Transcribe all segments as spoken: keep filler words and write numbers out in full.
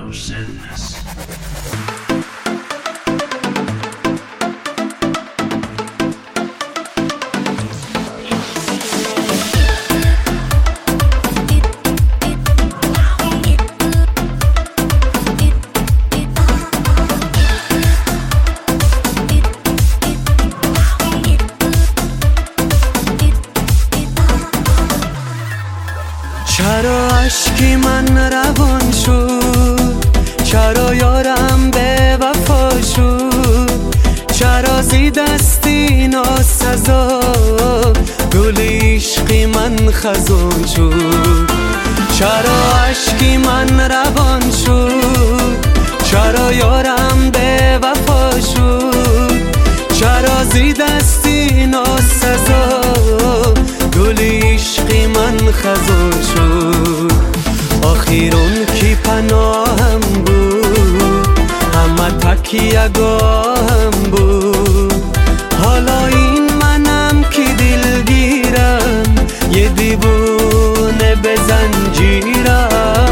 sadness. چرا اشکی من روان شد، چرا یارم به وفا شد، چرا زی دستی ناسزا گل عشقی من خزان شد. چرا اشکی من روان شد، چرا یارم به وفا شد، چرا زی دستی ناسزا گل عشقی من خزان شد. آخیرون کی پناهم بود، همه تکیه گاهم بود، حالا این منم کی دلگیرم، یه دیوونه به زنجیرم.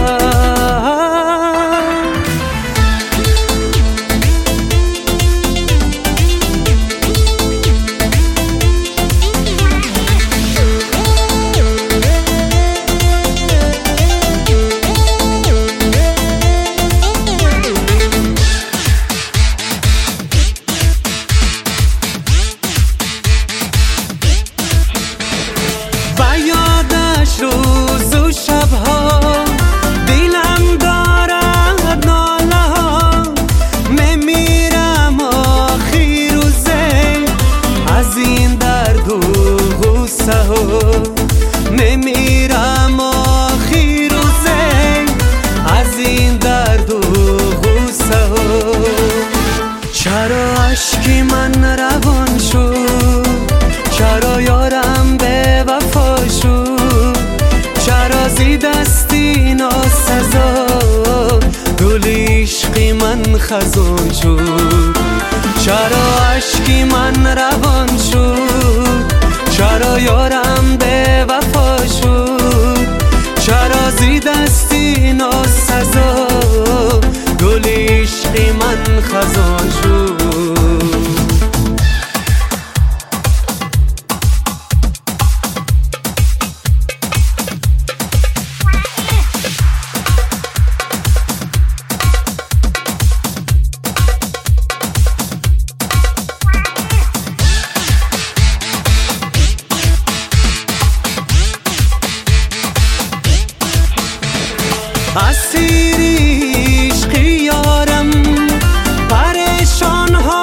روز و شبها دلم دارد ناله ها، میمیرم آخی روزه از این درد و غصه ها، میمیرم آخی روزه از این درد و غصه ها. چرا اشکی من روان شد، چرا یارم به وفا شد، چرا زی دستی ناسزا گل عشقی من خزان شد. چرا اشکی من روان شد، چرا یارم به وفا شد، چرا زی دستی ناسزا گل عشقی من خزان